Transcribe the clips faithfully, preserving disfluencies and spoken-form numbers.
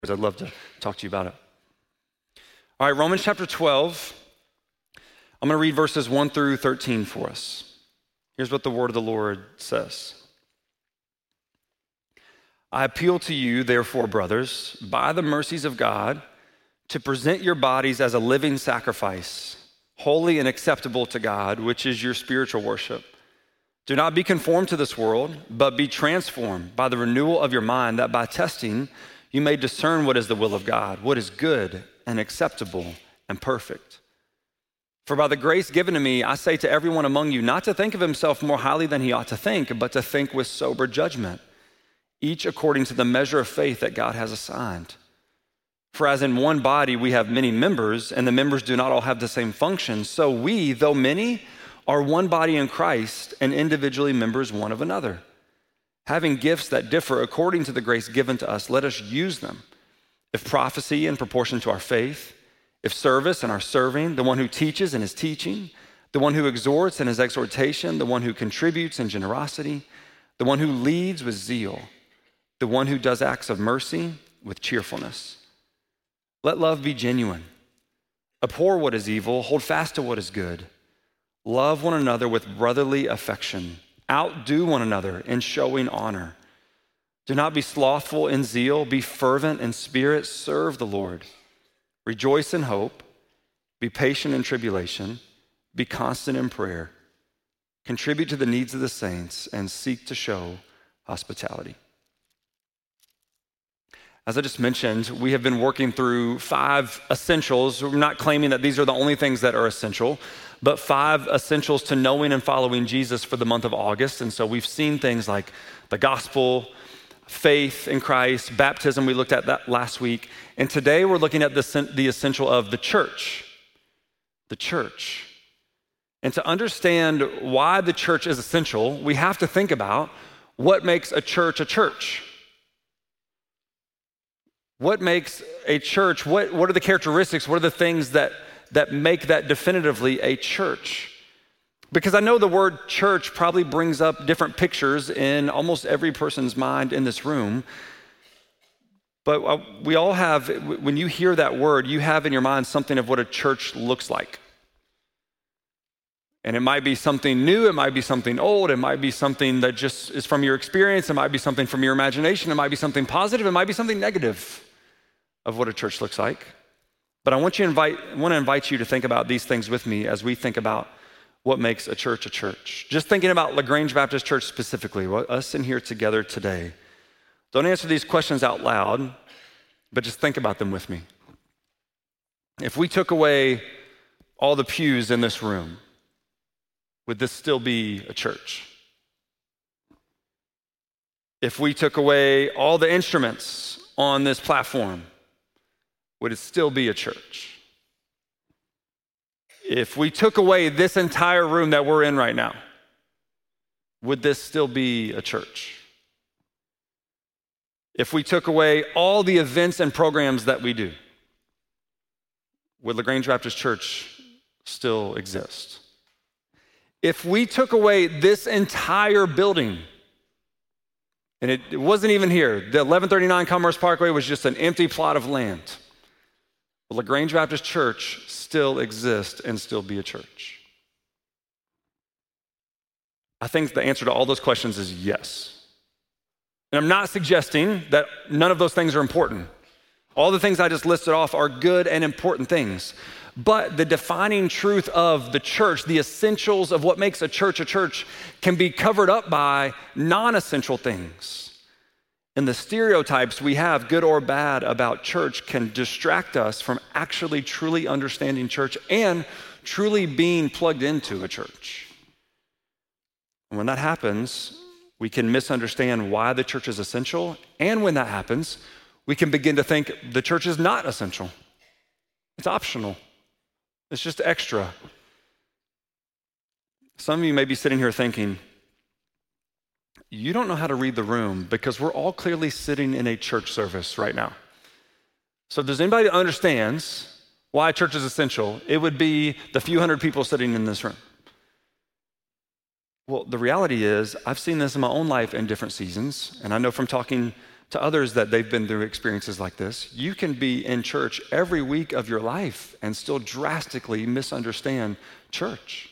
I'd love to talk to you about it. All right, Romans chapter twelve. I'm going to read verses one through thirteen for us. Here's what the word of the Lord says. I appeal to you, therefore, brothers, by the mercies of God, to present your bodies as a living sacrifice, holy and acceptable to God, which is your spiritual worship. Do not be conformed to this world, but be transformed by the renewal of your mind, that by testing you may discern what is the will of God, what is good and acceptable and perfect. For by the grace given to me, I say to everyone among you, not to think of himself more highly than he ought to think, but to think with sober judgment, each according to the measure of faith that God has assigned. For as in one body we have many members, and the members do not all have the same function, so we, though many, are one body in Christ, and individually members one of another. Having gifts that differ according to the grace given to us, let us use them. If prophecy in proportion to our faith, if service in our serving, the one who teaches in his teaching, the one who exhorts in his exhortation, the one who contributes in generosity, the one who leads with zeal, the one who does acts of mercy with cheerfulness. Let love be genuine. Abhor what is evil, hold fast to what is good. Love one another with brotherly affection. Outdo one another in showing honor. Do not be slothful in zeal, be fervent in spirit, serve the Lord. Rejoice in hope, be patient in tribulation, be constant in prayer. Contribute to the needs of the saints and seek to show hospitality. As I just mentioned, we have been working through five essentials. We're not claiming that these are the only things that are essential, but five essentials to knowing and following Jesus for the month of August. And so we've seen things like the gospel, faith in Christ, baptism. We looked at that last week. And today we're looking at the, the essential of the church, the church. And to understand why the church is essential, we have to think about what makes a church a church. What makes a church, what, what are the characteristics, what are the things that, that make that definitively a church? Because I know the word church probably brings up different pictures in almost every person's mind in this room. But we all have, when you hear that word, you have in your mind something of what a church looks like. And it might be something new, it might be something old, it might be something that just is from your experience, it might be something from your imagination, it might be something positive, it might be something negative of what a church looks like. But I want you to invite, I want to invite you to think about these things with me as we think about what makes a church a church. Just thinking about LaGrange Baptist Church specifically, us in here together today. Don't answer these questions out loud, but just think about them with me. If we took away all the pews in this room, would this still be a church? If we took away all the instruments on this platform, would it still be a church? If we took away this entire room that we're in right now, would this still be a church? If we took away all the events and programs that we do, would LaGrange Baptist Church still exist? If we took away this entire building, and it, it wasn't even here, the eleven thirty-nine Commerce Parkway was just an empty plot of land, will LaGrange Baptist Church still exist and still be a church? I think the answer to all those questions is yes. And I'm not suggesting that none of those things are important. All the things I just listed off are good and important things. But the defining truth of the church, the essentials of what makes a church a church, can be covered up by non-essential things. And the stereotypes we have, good or bad, about church can distract us from actually truly understanding church and truly being plugged into a church. And when that happens, we can misunderstand why the church is essential. And when that happens, we can begin to think the church is not essential. It's optional. It's just extra. Some of you may be sitting here thinking, you don't know how to read the room because we're all clearly sitting in a church service right now. So if there's anybody that understands why church is essential, it would be the few hundred people sitting in this room. Well, the reality is I've seen this in my own life in different seasons, and I know from talking to others that they've been through experiences like this. You can be in church every week of your life and still drastically misunderstand church.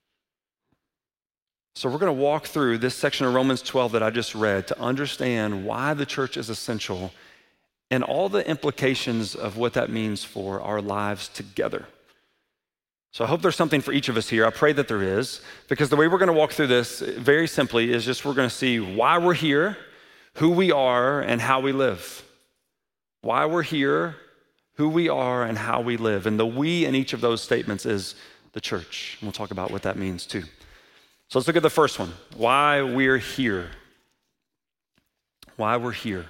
So we're going to walk through this section of Romans twelve that I just read to understand why the church is essential and all the implications of what that means for our lives together. So I hope there's something for each of us here. I pray that there is, because the way we're going to walk through this very simply is just we're going to see why we're here, who we are, and how we live. Why we're here, who we are, and how we live. And the we in each of those statements is the church. And we'll talk about what that means too. So let's look at the first one, why we're here. Why we're here.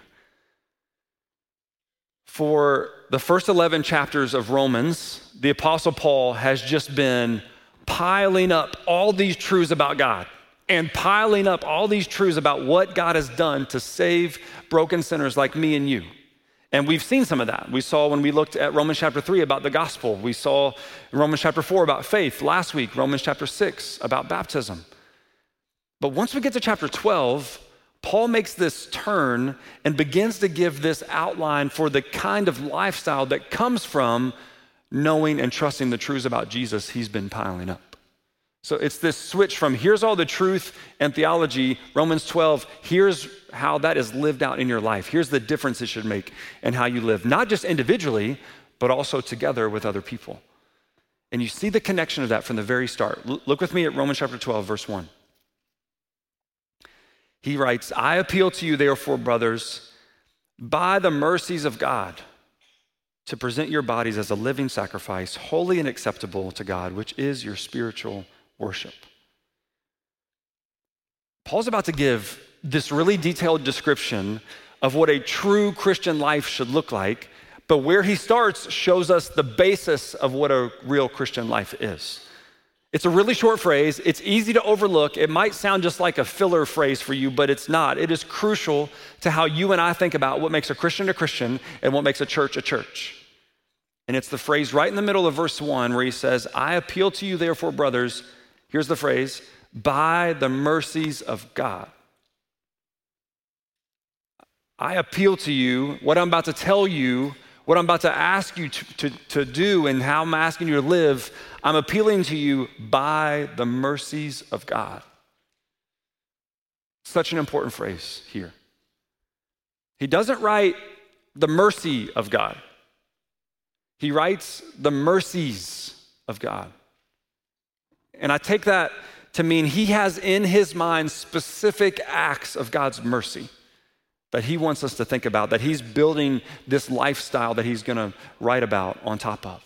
For the first eleven chapters of Romans, the Apostle Paul has just been piling up all these truths about God and piling up all these truths about what God has done to save broken sinners like me and you. And we've seen some of that. We saw when we looked at Romans chapter three about the gospel. We saw in Romans chapter four about faith. Last week, Romans chapter six about baptism. But once we get to chapter twelve, Paul makes this turn and begins to give this outline for the kind of lifestyle that comes from knowing and trusting the truths about Jesus he's been piling up. So it's this switch from here's all the truth and theology, Romans twelve, here's how that is lived out in your life. Here's the difference it should make in how you live, not just individually, but also together with other people. And you see the connection of that from the very start. L- look with me at Romans chapter twelve, verse one. He writes, I appeal to you, therefore, brothers, by the mercies of God, to present your bodies as a living sacrifice, holy and acceptable to God, which is your spiritual worship. Paul's about to give this really detailed description of what a true Christian life should look like, but where he starts shows us the basis of what a real Christian life is. It's a really short phrase. It's easy to overlook. It might sound just like a filler phrase for you, but it's not. It is crucial to how you and I think about what makes a Christian a Christian and what makes a church a church. And it's the phrase right in the middle of verse one where he says, I appeal to you, therefore, brothers, here's the phrase, by the mercies of God. I appeal to you, what I'm about to tell you, what I'm about to ask you to, to, to do and how I'm asking you to live, I'm appealing to you by the mercies of God. Such an important phrase here. He doesn't write the mercy of God. He writes the mercies of God. And I take that to mean he has in his mind specific acts of God's mercy that he wants us to think about, that he's building this lifestyle that he's going to write about on top of.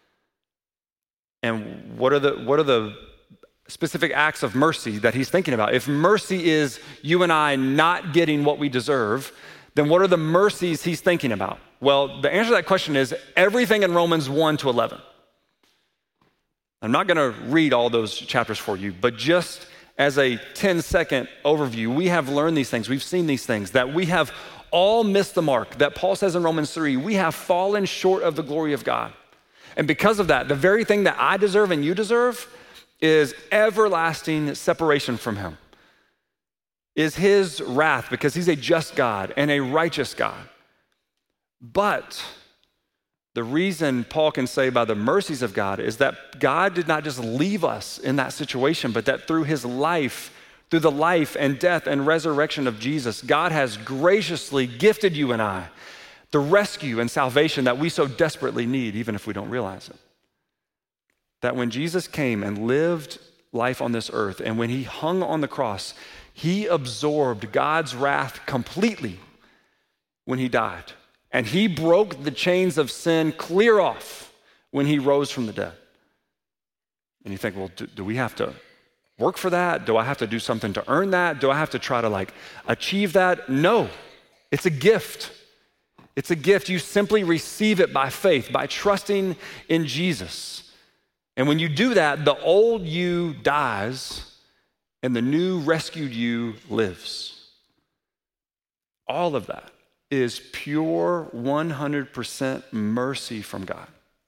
And what are the what are the specific acts of mercy that he's thinking about? If mercy is you and I not getting what we deserve, then what are the mercies he's thinking about? Well, the answer to that question is everything in Romans one to eleven. I'm not going to read all those chapters for you, but just as a ten-second overview, we have learned these things. We've seen these things, that we have all missed the mark, that Paul says in Romans three, we have fallen short of the glory of God. And because of that, the very thing that I deserve and you deserve is everlasting separation from him, is his wrath, because he's a just God and a righteous God. But the reason Paul can say by the mercies of God is that God did not just leave us in that situation, but that through his life, through the life and death and resurrection of Jesus, God has graciously gifted you and I the rescue and salvation that we so desperately need, even if we don't realize it. That when Jesus came and lived life on this earth, and when he hung on the cross, he absorbed God's wrath completely when he died. And he broke the chains of sin clear off when he rose from the dead. And you think, well, do, do we have to work for that? Do I have to do something to earn that? Do I have to try to like achieve that? No, it's a gift. It's a gift. You simply receive it by faith, by trusting in Jesus. And when you do that, the old you dies and the new rescued you lives. All of that is pure one hundred percent mercy from God.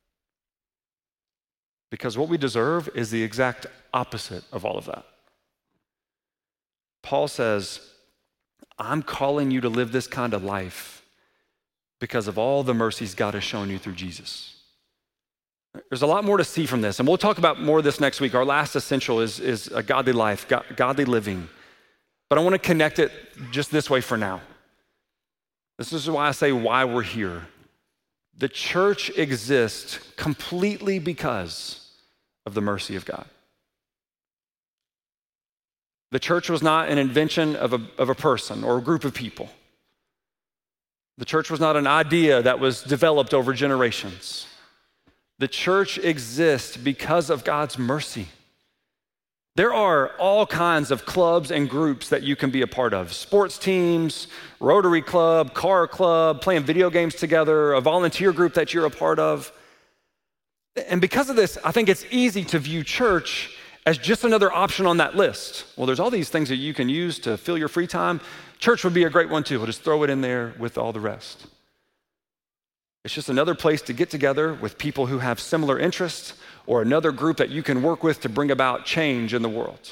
Because what we deserve is the exact opposite of all of that. Paul says, I'm calling you to live this kind of life because of all the mercies God has shown you through Jesus. There's a lot more to see from this, and we'll talk about more of this next week. Our last essential is, is a godly life, godly living. But I want to connect it just this way for now. This is why I say why we're here. The church exists completely because of the mercy of God. The church was not an invention of a, of a person or a group of people. The church was not an idea that was developed over generations. The church exists because of God's mercy. There are all kinds of clubs and groups that you can be a part of. Sports teams, Rotary Club, car club, playing video games together, a volunteer group that you're a part of. And because of this, I think it's easy to view church as just another option on that list. Well, there's all these things that you can use to fill your free time. Church would be a great one too. We'll just throw it in there with all the rest. It's just another place to get together with people who have similar interests or another group that you can work with to bring about change in the world.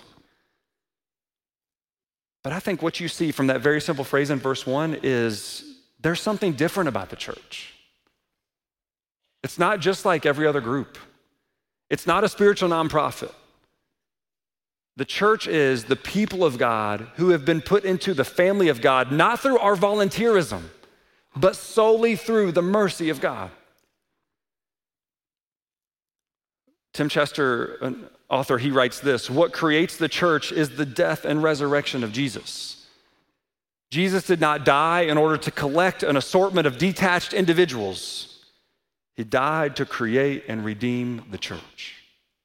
But I think what you see from that very simple phrase in verse one is there's something different about the church. It's not just like every other group. It's not a spiritual nonprofit. The church is the people of God who have been put into the family of God, not through our volunteerism, but solely through the mercy of God. Tim Chester, an author, he writes this: what creates the church is the death and resurrection of Jesus. Jesus did not die in order to collect an assortment of detached individuals. He died to create and redeem the church.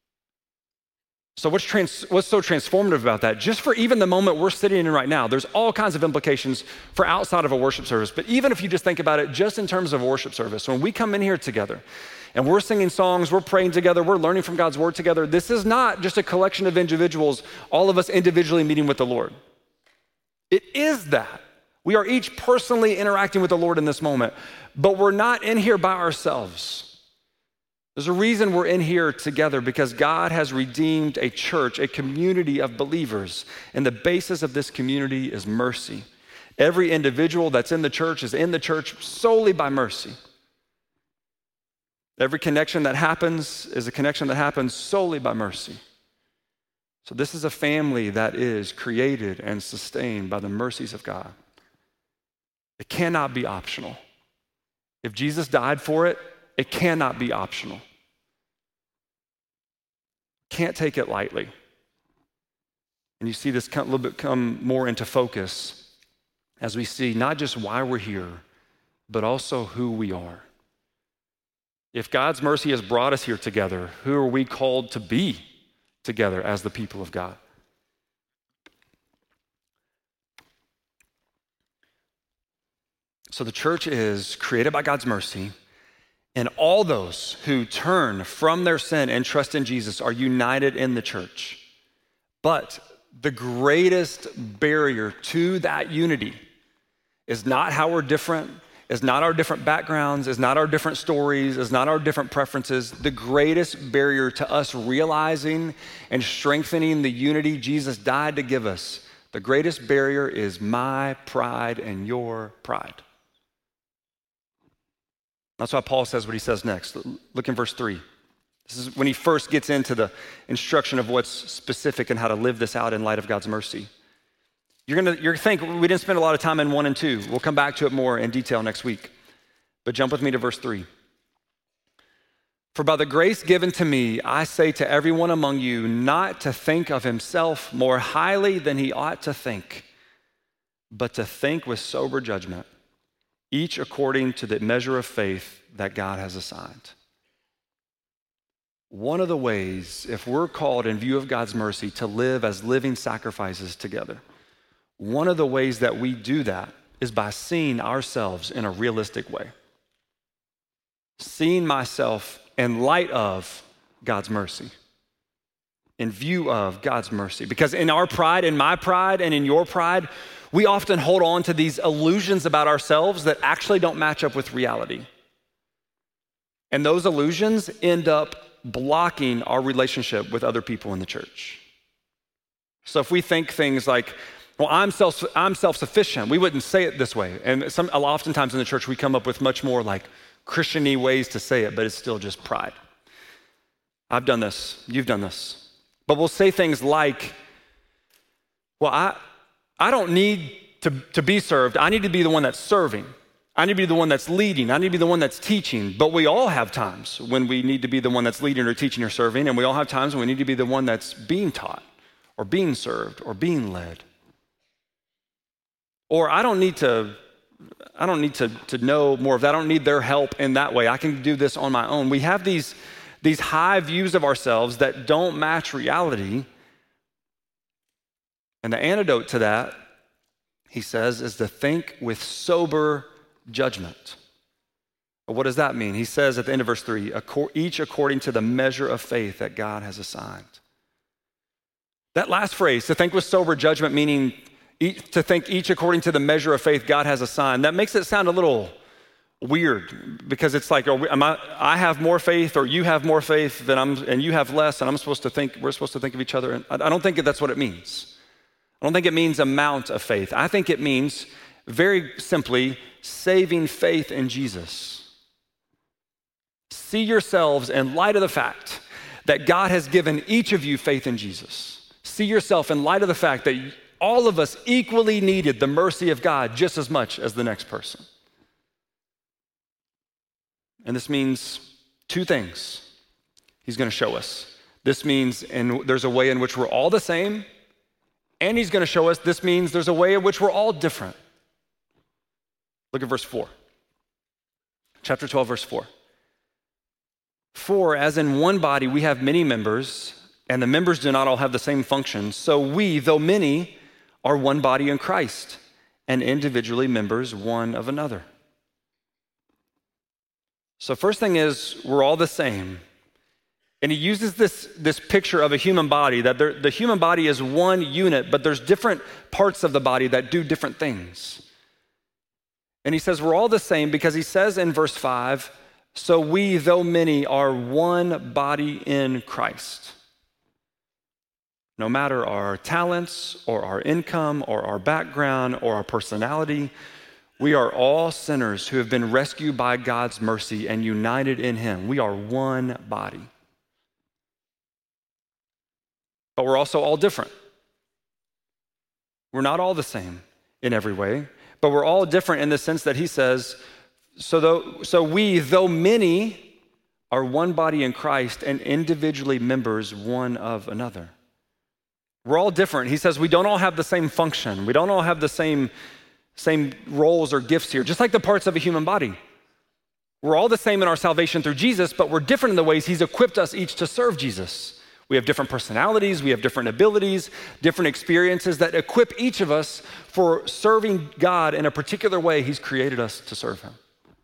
So what's, trans- what's so transformative about that? Just for even the moment we're sitting in right now, there's all kinds of implications for outside of a worship service. But even if you just think about it just in terms of a worship service, when we come in here together and we're singing songs, we're praying together, we're learning from God's word together, this is not just a collection of individuals, all of us individually meeting with the Lord. It is that. We are each personally interacting with the Lord in this moment, but we're not in here by ourselves. There's a reason we're in here together, because God has redeemed a church, a community of believers, and the basis of this community is mercy. Every individual that's in the church is in the church solely by mercy. Every connection that happens is a connection that happens solely by mercy. So this is a family that is created and sustained by the mercies of God. It cannot be optional. If Jesus died for it, it cannot be optional. Can't take it lightly. And you see this a little bit come more into focus as we see not just why we're here, but also who we are. If God's mercy has brought us here together, who are we called to be together as the people of God? So the church is created by God's mercy, and all those who turn from their sin and trust in Jesus are united in the church. But the greatest barrier to that unity is not how we're different, is not our different backgrounds, is not our different stories, is not our different preferences. The greatest barrier to us realizing and strengthening the unity Jesus died to give us, the greatest barrier is my pride and your pride. That's why Paul says what he says next. Look in verse three. This is when he first gets into the instruction of what's specific and how to live this out in light of God's mercy. You're gonna you're think we didn't spend a lot of time in one and two. We'll come back to it more in detail next week. But jump with me to verse three. For by the grace given to me, I say to everyone among you not to think of himself more highly than he ought to think, but to think with sober judgment, each according to the measure of faith that God has assigned. One of the ways, if we're called in view of God's mercy to live as living sacrifices together, one of the ways that we do that is by seeing ourselves in a realistic way. Seeing myself in light of God's mercy, in view of God's mercy. Because in our pride, in my pride, and in your pride, we often hold on to these illusions about ourselves that actually don't match up with reality. And those illusions end up blocking our relationship with other people in the church. So if we think things like, Well, I'm self, I'm self-sufficient. We wouldn't say it this way. And some, oftentimes in the church, we come up with much more like Christian-y ways to say it, but it's still just pride. I've done this. You've done this. But we'll say things like, well, I, I don't need to, to be served. I need to be the one that's serving. I need to be the one that's leading. I need to be the one that's teaching. But we all have times when we need to be the one that's leading or teaching or serving, and we all have times when we need to be the one that's being taught or being served or being led. Or I don't need to, I don't need to, to know more of that. I don't need their help in that way. I can do this on my own. We have these, these high views of ourselves that don't match reality. And the antidote to that, he says, is to think with sober judgment. What does that mean? He says at the end of verse three, each according to the measure of faith that God has assigned. That last phrase, to think with sober judgment, meaning each, to think each according to the measure of faith God has assigned, that makes it sound a little weird because it's like, we, am I, I have more faith or you have more faith than I'm, and you have less, and I'm supposed to think, we're supposed to think of each other. And I, I don't think that's what it means. I don't think it means amount of faith. I think it means very simply saving faith in Jesus. See yourselves in light of the fact that God has given each of you faith in Jesus. See yourself in light of the fact that all of us equally needed the mercy of God just as much as the next person. And this means two things he's going to show us. This means in, there's a way in which we're all the same, and he's going to show us this means there's a way in which we're all different. Look at verse four. Chapter twelve, verse four. For as in one body we have many members, and the members do not all have the same function, so we, though many, are one body in Christ, and individually members one of another. So first thing is, we're all the same. And he uses this, this picture of a human body, that there, the human body is one unit, but there's different parts of the body that do different things. And he says we're all the same because he says in verse five, so we, though many, are one body in Christ. No matter our talents or our income or our background or our personality, we are all sinners who have been rescued by God's mercy and united in him. We are one body. But we're also all different. We're not all the same in every way, but we're all different in the sense that he says, so, though, so we, though many, are one body in Christ and individually members one of another. We're all different. He says we don't all have the same function. We don't all have the same, same roles or gifts here, just like the parts of a human body. We're all the same in our salvation through Jesus, but we're different in the ways he's equipped us each to serve Jesus. We have different personalities, we have different abilities, different experiences that equip each of us for serving God in a particular way he's created us to serve him.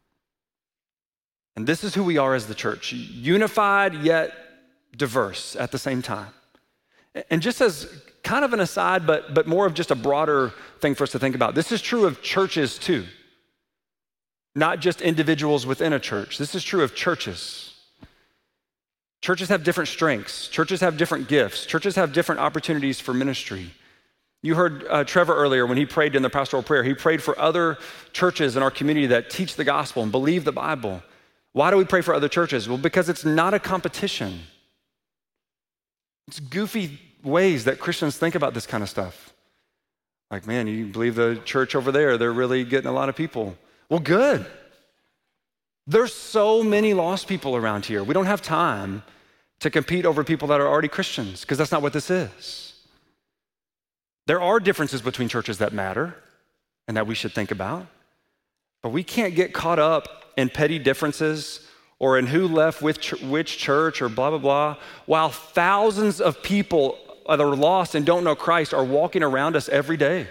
And this is who we are as the church, unified yet diverse at the same time. And just as kind of an aside, but, but more of just a broader thing for us to think about, this is true of churches too, not just individuals within a church. This is true of churches. Churches have different strengths. Churches have different gifts. Churches have different opportunities for ministry. You heard uh, Trevor earlier when he prayed in the pastoral prayer. He prayed for other churches in our community that teach the gospel and believe the Bible. Why do we pray for other churches? Well, because it's not a competition. It's goofy ways that Christians think about this kind of stuff. Like, man, you believe the church over there, they're really getting a lot of people. Well, good. There's so many lost people around here. We don't have time to compete over people that are already Christians, because that's not what this is. There are differences between churches that matter and that we should think about, but we can't get caught up in petty differences or in who left which, which church or blah, blah, blah, while thousands of people that are lost and don't know Christ are walking around us every day.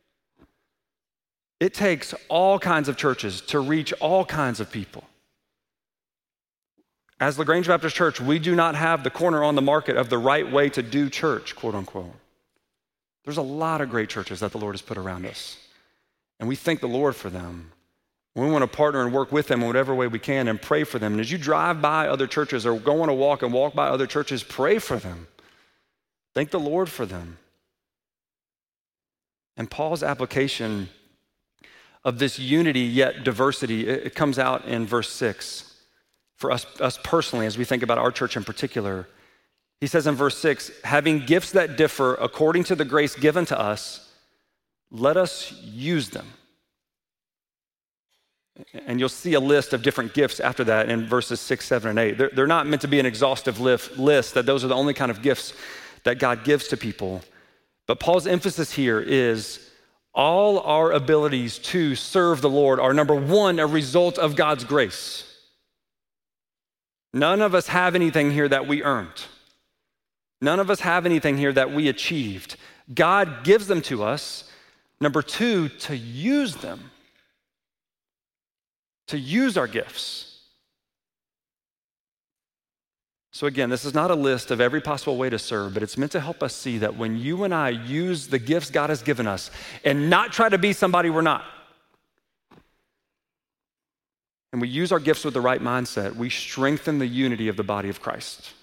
It takes all kinds of churches to reach all kinds of people. As LaGrange Baptist Church, we do not have the corner on the market of the right way to do church, quote unquote. There's a lot of great churches that the Lord has put around us, and we thank the Lord for them. We want to partner and work with them in whatever way we can and pray for them. And as you drive by other churches or go on a walk and walk by other churches, pray for them. Thank the Lord for them. And Paul's application of this unity yet diversity, it, it comes out in verse six. For us, us personally, as we think about our church in particular, he says in verse six, having gifts that differ according to the grace given to us, let us use them. And you'll see a list of different gifts after that in verses six, seven, and eight. They're, they're not meant to be an exhaustive list, that those are the only kind of gifts that God gives to people. But Paul's emphasis here is all our abilities to serve the Lord are, number one, a result of God's grace. None of us have anything here that we earned. None of us have anything here that we achieved. God gives them to us. Number two, to use them. To use our gifts. So again, this is not a list of every possible way to serve, but it's meant to help us see that when you and I use the gifts God has given us and not try to be somebody we're not, and we use our gifts with the right mindset, we strengthen the unity of the body of Christ.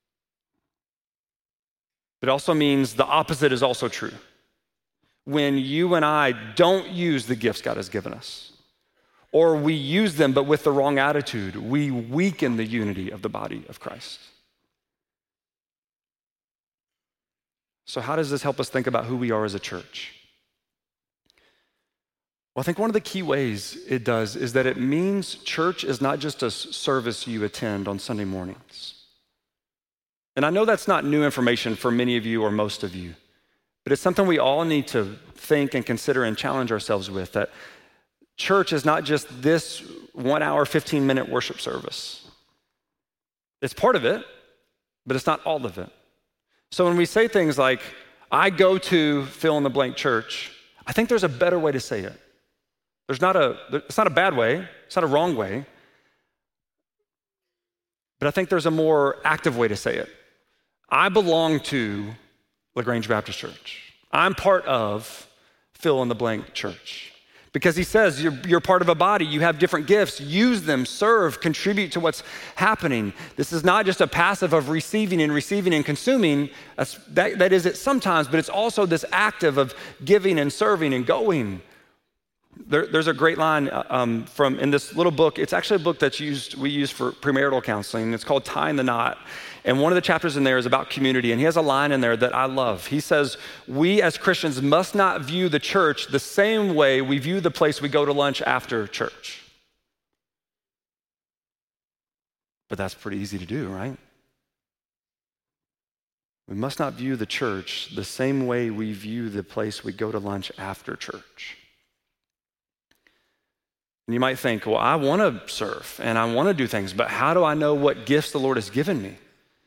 It also means the opposite is also true. When you and I don't use the gifts God has given us, or we use them but with the wrong attitude, we weaken the unity of the body of Christ. So how does this help us think about who we are as a church? Well, I think one of the key ways it does is that it means church is not just a service you attend on Sunday mornings. And I know that's not new information for many of you or most of you, but it's something we all need to think and consider and challenge ourselves with, that church is not just this one hour, fifteen minute worship service. It's part of it, but it's not all of it. So when we say things like, I go to fill in the blank church, I think there's a better way to say it. There's not a, it's not a bad way, it's not a wrong way, but I think there's a more active way to say it. I belong to LaGrange Baptist Church. I'm part of fill in the blank church. Because he says you're, you're part of a body, you have different gifts, use them, serve, contribute to what's happening. This is not just a passive of receiving and receiving and consuming. That's, that, that is it sometimes, but it's also this active of giving and serving and going. There, there's a great line um, from in this little book. It's actually a book that's used we use for premarital counseling. It's called Tying the Knot. And one of the chapters in there is about community. And he has a line in there that I love. He says, we as Christians must not view the church the same way we view the place we go to lunch after church. But that's pretty easy to do, right? We must not view the church the same way we view the place we go to lunch after church. And you might think, well, I want to serve and I want to do things, but how do I know what gifts the Lord has given me?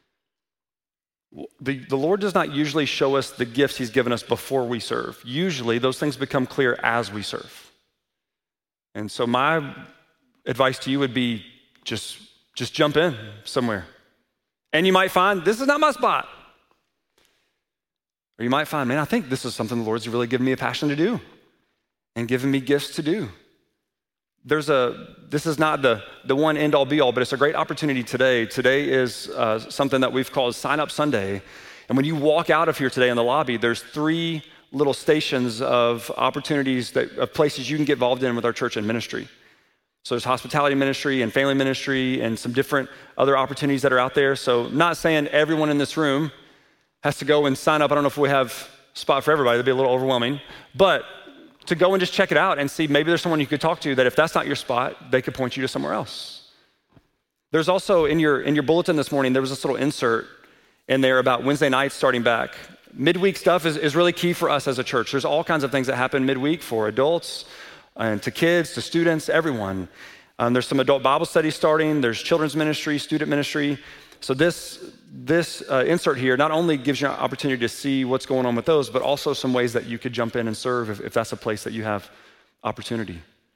The, the Lord does not usually show us the gifts he's given us before we serve. Usually those things become clear as we serve. And so my advice to you would be just, just jump in somewhere. And you might find, this is not my spot. Or you might find, man, I think this is something the Lord's really given me a passion to do and given me gifts to do. There's a, this is not the, the one end all be all, but it's a great opportunity today. Today is uh, something that we've called Sign Up Sunday. And when you walk out of here today in the lobby, there's three little stations of opportunities, that, of places you can get involved in with our church and ministry. So there's hospitality ministry and family ministry and some different other opportunities that are out there. So not saying everyone in this room has to go and sign up. I don't know if we have a spot for everybody. That'd be a little overwhelming. But to go and just check it out and see maybe there's someone you could talk to that if that's not your spot, they could point you to somewhere else. There's also in your in your bulletin this morning, there was this little insert in there about Wednesday nights starting back. Midweek stuff is, is really key for us as a church. There's all kinds of things that happen midweek for adults and to kids, to students, everyone. Um, there's some adult Bible studies starting. There's children's ministry, student ministry. So this this uh, insert here not only gives you an opportunity to see what's going on with those, but also some ways that you could jump in and serve if, if that's a place that you have opportunity.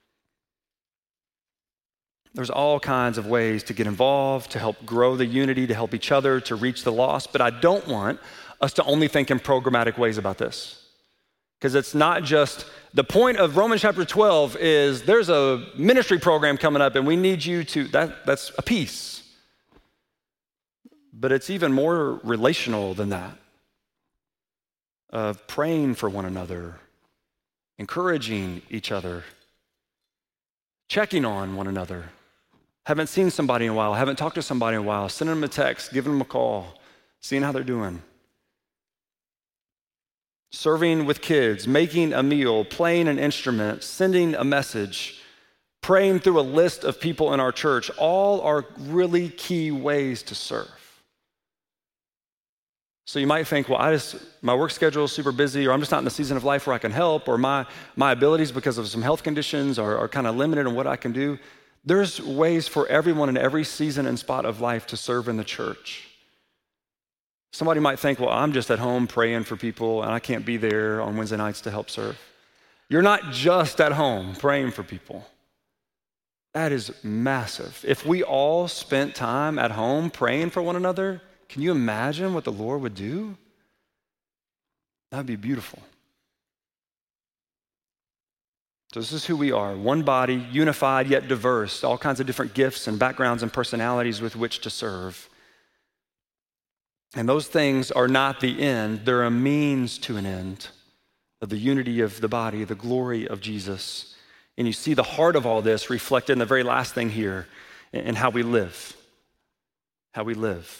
There's all kinds of ways to get involved, to help grow the unity, to help each other, to reach the lost. But I don't want us to only think in programmatic ways about this. Because it's not just, the point of Romans chapter twelve is there's a ministry program coming up and we need you to, that, that's a piece. But it's even more relational than that, of praying for one another, encouraging each other, checking on one another. Haven't seen somebody in a while, haven't talked to somebody in a while, sending them a text, giving them a call, seeing how they're doing. Serving with kids, making a meal, playing an instrument, sending a message, praying through a list of people in our church, all are really key ways to serve. So you might think, well, I just, my work schedule is super busy, or I'm just not in the season of life where I can help, or my, my abilities because of some health conditions are, are kind of limited in what I can do. There's ways for everyone in every season and spot of life to serve in the church. Somebody might think, well, I'm just at home praying for people and I can't be there on Wednesday nights to help serve. You're not just at home praying for people. That is massive. If we all spent time at home praying for one another, can you imagine what the Lord would do? That would be beautiful. So this is who we are, one body, unified yet diverse, all kinds of different gifts and backgrounds and personalities with which to serve. And those things are not the end, they're a means to an end of the unity of the body, the glory of Jesus. And you see the heart of all this reflected in the very last thing here, in how we live, how we live.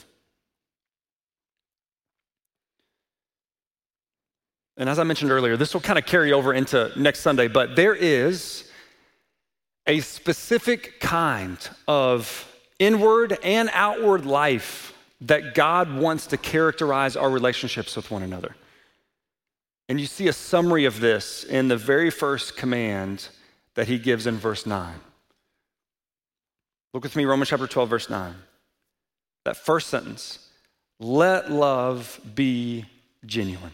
And as I mentioned earlier, this will kind of carry over into next Sunday, but there is a specific kind of inward and outward life that God wants to characterize our relationships with one another. And you see a summary of this in the very first command that he gives in verse nine. Look with me, Romans chapter twelve, verse nine. That first sentence, let love be genuine.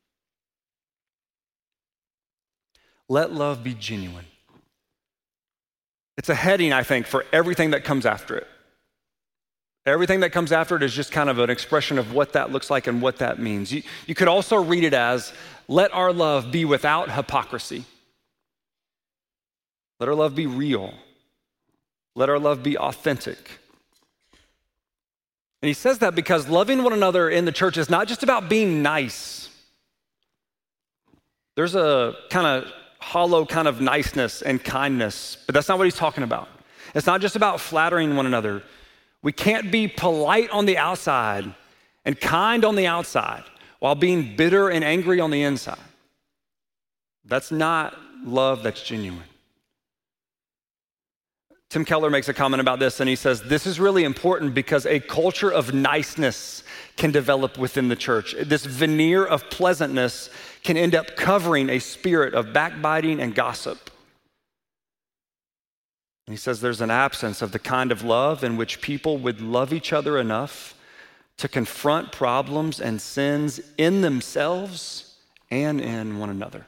Let love be genuine. It's a heading, I think, for everything that comes after it. Everything that comes after it is just kind of an expression of what that looks like and what that means. You, you could also read it as, let our love be without hypocrisy. Let our love be real. Let our love be authentic. And he says that because loving one another in the church is not just about being nice. There's a kind of hollow kind of niceness and kindness, but that's not what he's talking about. It's not just about flattering one another. We can't be polite on the outside and kind on the outside while being bitter and angry on the inside. That's not love that's genuine. Tim Keller makes a comment about this and he says, this is really important because a culture of niceness can develop within the church. This veneer of pleasantness can end up covering a spirit of backbiting and gossip. And he says there's an absence of the kind of love in which people would love each other enough to confront problems and sins in themselves and in one another.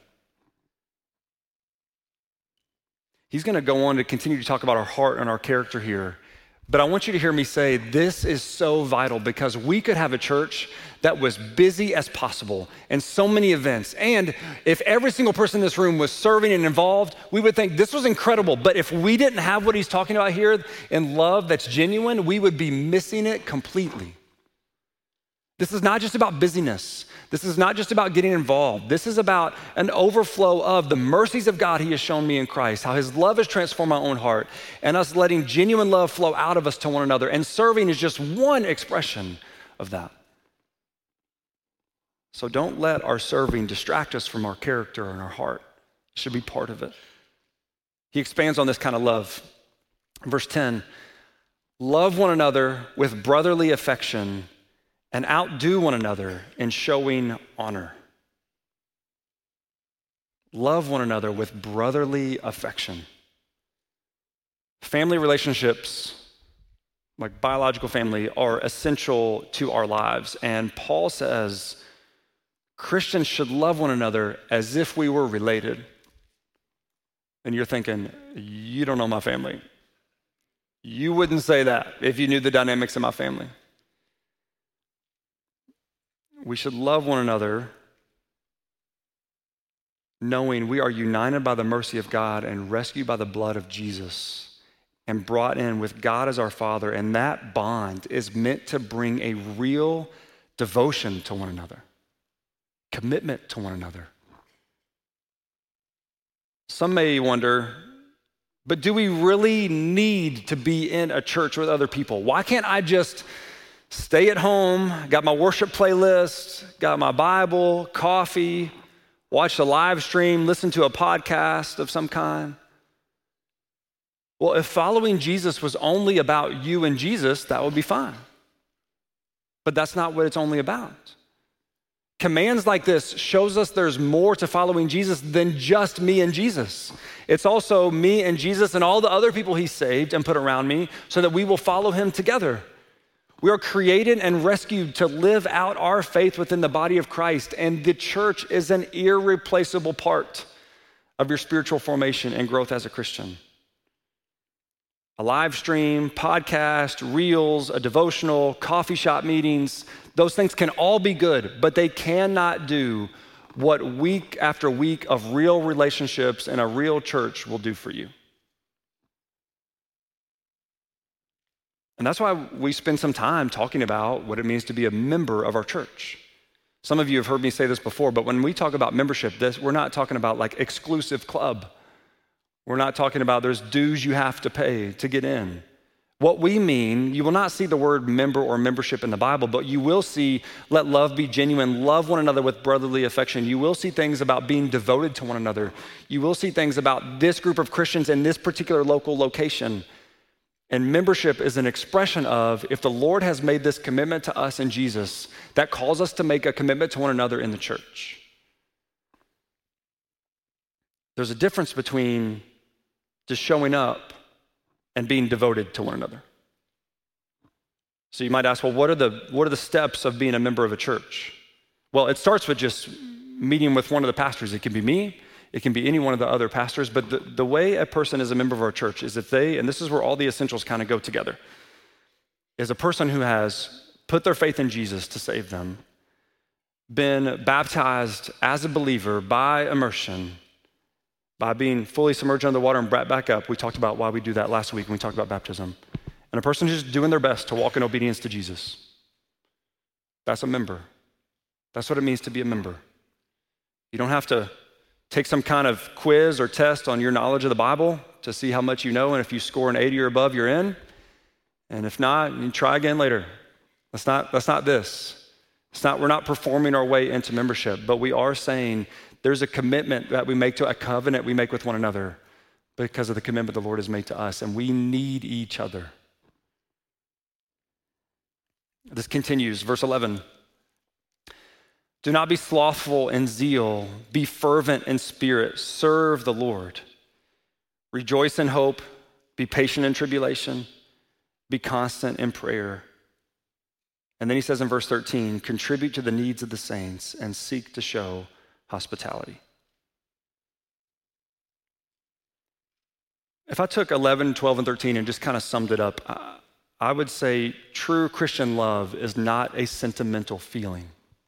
He's going to go on to continue to talk about our heart and our character here. But I want you to hear me say this is so vital because we could have a church that was busy as possible and so many events. And if every single person in this room was serving and involved, we would think this was incredible. But if we didn't have what he's talking about here in love that's genuine, we would be missing it completely. This is not just about busyness. This is not just about getting involved. This is about an overflow of the mercies of God he has shown me in Christ, how his love has transformed my own heart, and us letting genuine love flow out of us to one another. And serving is just one expression of that. So don't let our serving distract us from our character and our heart. It should be part of it. He expands on this kind of love. Verse ten, love one another with brotherly affection and outdo one another in showing honor. Love one another with brotherly affection. Family relationships, like biological family, are essential to our lives. And Paul says Christians should love one another as if we were related. And you're thinking, you don't know my family. You wouldn't say that if you knew the dynamics of my family. We should love one another knowing we are united by the mercy of God and rescued by the blood of Jesus and brought in with God as our Father. And that bond is meant to bring a real devotion to one another, commitment to one another. Some may wonder, but do we really need to be in a church with other people? Why can't I just stay at home, got my worship playlist, got my Bible, coffee, watch a live stream, listen to a podcast of some kind? Well, if following Jesus was only about you and Jesus, that would be fine. But that's not what it's only about. Commands like this shows us there's more to following Jesus than just me and Jesus. It's also me and Jesus and all the other people he saved and put around me so that we will follow him together. We are created and rescued to live out our faith within the body of Christ, and the church is an irreplaceable part of your spiritual formation and growth as a Christian. A live stream, podcast, reels, a devotional, coffee shop meetings, those things can all be good, but they cannot do what week after week of real relationships and a real church will do for you. And that's why we spend some time talking about what it means to be a member of our church. Some of you have heard me say this before, but when we talk about membership, this, we're not talking about like exclusive club. We're not talking about there's dues you have to pay to get in. What we mean, you will not see the word member or membership in the Bible, but you will see let love be genuine, love one another with brotherly affection. You will see things about being devoted to one another. You will see things about this group of Christians in this particular local location. And membership is an expression of, if the Lord has made this commitment to us in Jesus, that calls us to make a commitment to one another in the church. There's a difference between just showing up and being devoted to one another. So you might ask, well, what are the what are the steps of being a member of a church? Well, it starts with just meeting with one of the pastors. It can be me, it can be any one of the other pastors, but the, the way a person is a member of our church is if they, and this is where all the essentials kind of go together, is a person who has put their faith in Jesus to save them, been baptized as a believer by immersion, by being fully submerged under the water and brought back up. We talked about why we do that last week when we talked about baptism. And a person who's doing their best to walk in obedience to Jesus. That's a member. That's what it means to be a member. You don't have to take some kind of quiz or test on your knowledge of the Bible to see how much you know, and if you score an eighty or above, you're in. And if not, you try again later. That's not, that's not this. It's not, we're not performing our way into membership, but we are saying there's a commitment that we make to a covenant we make with one another because of the commitment the Lord has made to us, and we need each other. This continues, verse eleven. Do not be slothful in zeal, be fervent in spirit, serve the Lord. Rejoice in hope, be patient in tribulation, be constant in prayer. And then he says in verse thirteen, contribute to the needs of the saints and seek to show hospitality. If I took eleven, twelve, and thirteen and just kind of summed it up, I would say true Christian love is not a sentimental feeling.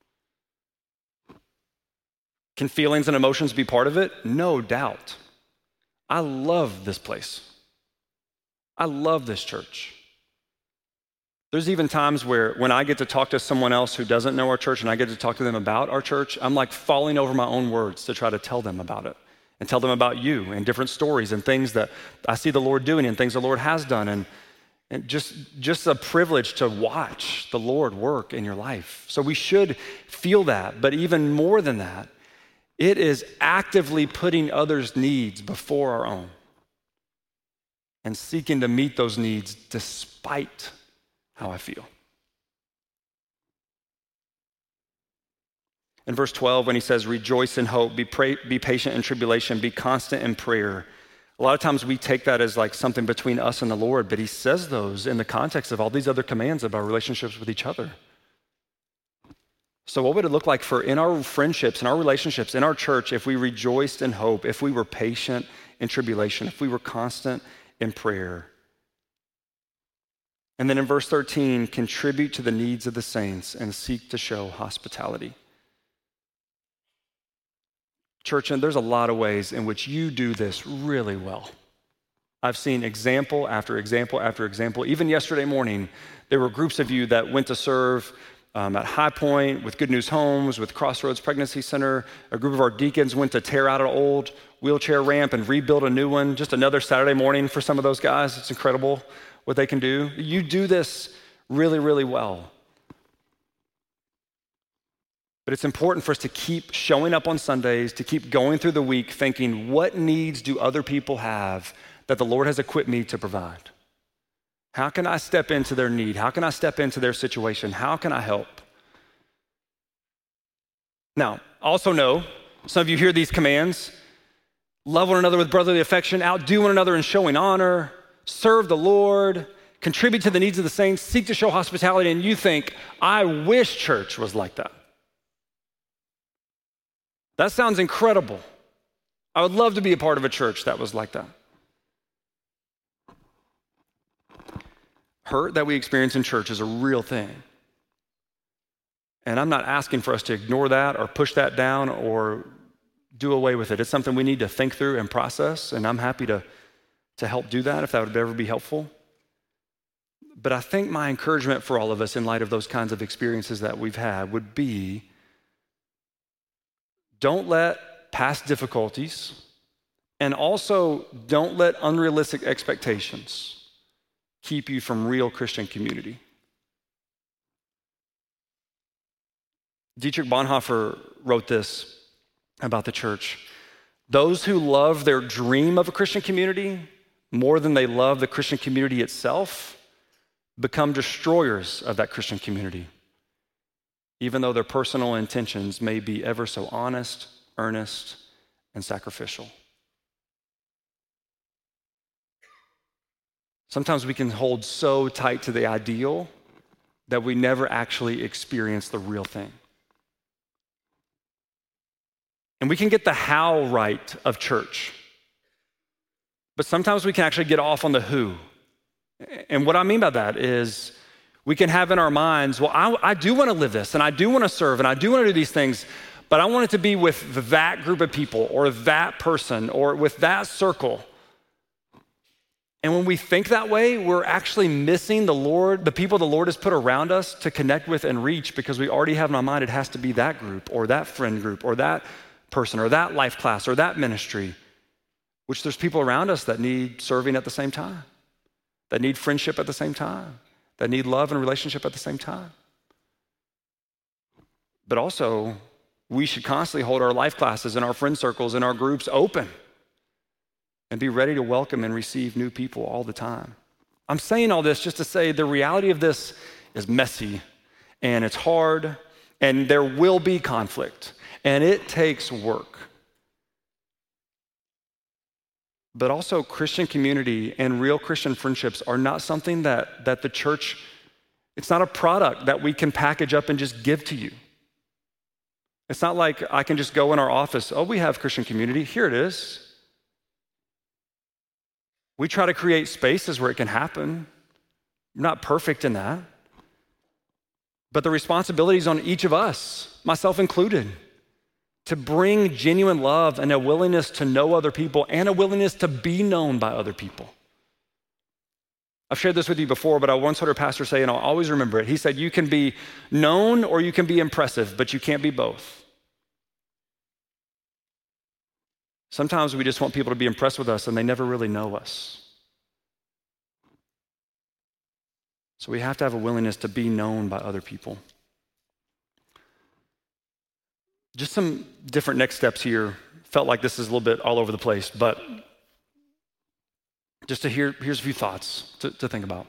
Can feelings and emotions be part of it? No doubt. I love this place. I love this church. There's even times where when I get to talk to someone else who doesn't know our church and I get to talk to them about our church, I'm like falling over my own words to try to tell them about it and tell them about you and different stories and things that I see the Lord doing and things the Lord has done. And, and just, just a privilege to watch the Lord work in your life. So we should feel that, but even more than that, it is actively putting others' needs before our own and seeking to meet those needs despite how I feel. In verse twelve, when he says, rejoice in hope, be, pray, be patient in tribulation, be constant in prayer. A lot of times we take that as like something between us and the Lord, but he says those in the context of all these other commands about relationships with each other. So what would it look like for in our friendships, in our relationships, in our church, if we rejoiced in hope, if we were patient in tribulation, if we were constant in prayer? And then in verse thirteen, contribute to the needs of the saints and seek to show hospitality. Church, and there's a lot of ways in which you do this really well. I've seen example after example after example. Even yesterday morning, there were groups of you that went to serve Um, at High Point, with Good News Homes, with Crossroads Pregnancy Center. A group of our deacons went to tear out an old wheelchair ramp and rebuild a new one, just another Saturday morning for some of those guys. It's incredible what they can do. You do this really, really well. But it's important for us to keep showing up on Sundays, to keep going through the week thinking, what needs do other people have that the Lord has equipped me to provide? How can I step into their need? How can I step into their situation? How can I help? Now, also know, some of you hear these commands: love one another with brotherly affection, outdo one another in showing honor, serve the Lord, contribute to the needs of the saints, seek to show hospitality, and you think, I wish church was like that. That sounds incredible. I would love to be a part of a church that was like that. Hurt that we experience in church is a real thing. And I'm not asking for us to ignore that or push that down or do away with it. It's something we need to think through and process, and I'm happy to, to help do that if that would ever be helpful. But I think my encouragement for all of us in light of those kinds of experiences that we've had would be, don't let past difficulties, and also don't let unrealistic expectations keep you from real Christian community. Dietrich Bonhoeffer wrote this about the church: those who love their dream of a Christian community more than they love the Christian community itself become destroyers of that Christian community, even though their personal intentions may be ever so honest, earnest, and sacrificial. Sometimes we can hold so tight to the ideal that we never actually experience the real thing. And we can get the how right of church, but sometimes we can actually get off on the who. And what I mean by that is, we can have in our minds, well, I, I do want to live this, and I do want to serve, and I do want to do these things, but I want it to be with that group of people, or that person, or with that circle. And when we think that way, we're actually missing the Lord, the people the Lord has put around us to connect with and reach, because we already have in our mind it has to be that group, or that friend group, or that person, or that life class, or that ministry, which there's people around us that need serving at the same time, that need friendship at the same time, that need love and relationship at the same time. But also, we should constantly hold our life classes and our friend circles and our groups open and be ready to welcome and receive new people all the time. I'm saying all this just to say the reality of this is messy, and it's hard, and there will be conflict, and it takes work. But also, Christian community and real Christian friendships are not something that, that the church, it's not a product that we can package up and just give to you. It's not like I can just go in our office, oh, we have Christian community, here it is. We try to create spaces where it can happen. I'm not perfect in that. But the responsibility is on each of us, myself included, to bring genuine love and a willingness to know other people and a willingness to be known by other people. I've shared this with you before, but I once heard a pastor say, and I'll always remember it. He said, you can be known or you can be impressive, but you can't be both. Sometimes we just want people to be impressed with us and they never really know us. So we have to have a willingness to be known by other people. Just some different next steps here. Felt like this is a little bit all over the place, but just to hear, here's a few thoughts to, to think about.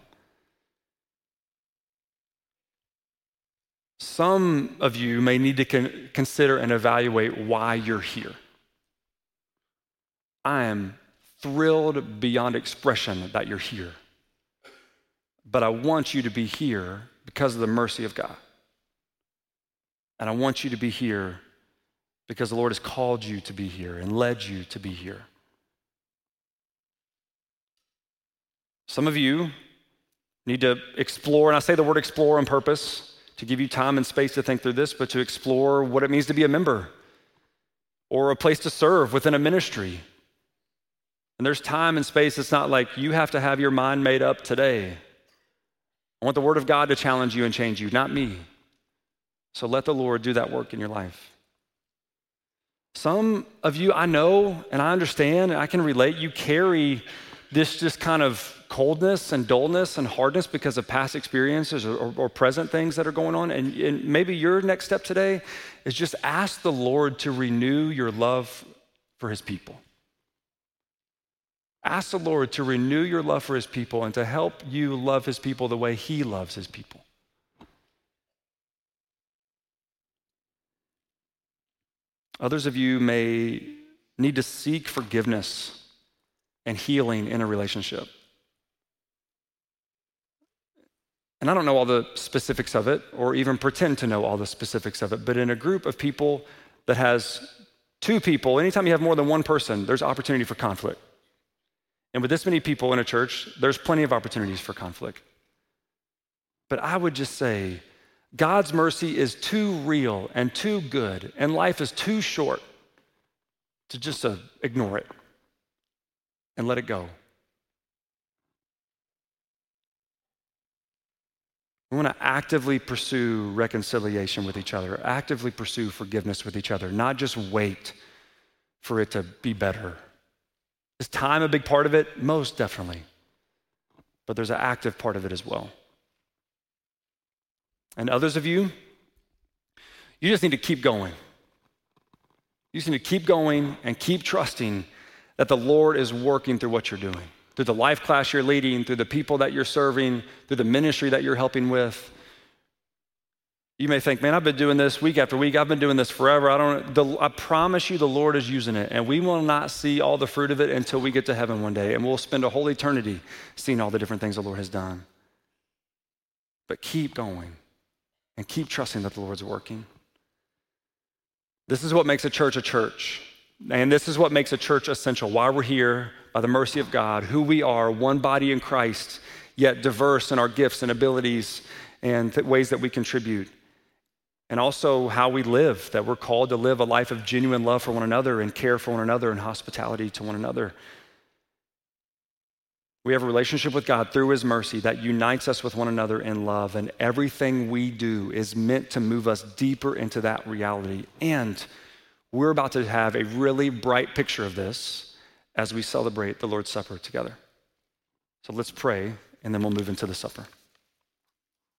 Some of you may need to con- consider and evaluate why you're here. I am thrilled beyond expression that you're here, but I want you to be here because of the mercy of God. And I want you to be here because the Lord has called you to be here and led you to be here. Some of you need to explore, and I say the word explore on purpose to give you time and space to think through this, but to explore what it means to be a member or a place to serve within a ministry. And there's time and space. It's not like you have to have your mind made up today. I want the Word of God to challenge you and change you, not me. So let the Lord do that work in your life. Some of you I know and I understand and I can relate, you carry this just kind of coldness and dullness and hardness because of past experiences or, or, or present things that are going on. And, and maybe your next step today is just ask the Lord to renew your love for his people. Ask the Lord to renew your love for his people and to help you love his people the way he loves his people. Others of you may need to seek forgiveness and healing in a relationship. And I don't know all the specifics of it or even pretend to know all the specifics of it, but in a group of people that has two people, anytime you have more than one person, there's opportunity for conflict. And with this many people in a church, there's plenty of opportunities for conflict. But I would just say, God's mercy is too real and too good, and life is too short to just uh, ignore it and let it go. We want to actively pursue reconciliation with each other, actively pursue forgiveness with each other, not just wait for it to be better. Is time a big part of it? Most definitely. But there's an active part of it as well. And others of you, you just need to keep going. You just need to keep going and keep trusting that the Lord is working through what you're doing, through the life class you're leading, through the people that you're serving, through the ministry that you're helping with. You may think, man, I've been doing this week after week. I've been doing this forever. I don't. The, I promise you the Lord is using it, and we will not see all the fruit of it until we get to heaven one day, and we'll spend a whole eternity seeing all the different things the Lord has done. But keep going and keep trusting that the Lord's working. This is what makes a church a church, and this is what makes a church essential. Why we're here, by the mercy of God, who we are, one body in Christ, yet diverse in our gifts and abilities and th- ways that we contribute. And also how we live, that we're called to live a life of genuine love for one another and care for one another and hospitality to one another. We have a relationship with God through his mercy that unites us with one another in love, and everything we do is meant to move us deeper into that reality. And we're about to have a really bright picture of this as we celebrate the Lord's Supper together. So let's pray, and then we'll move into the supper.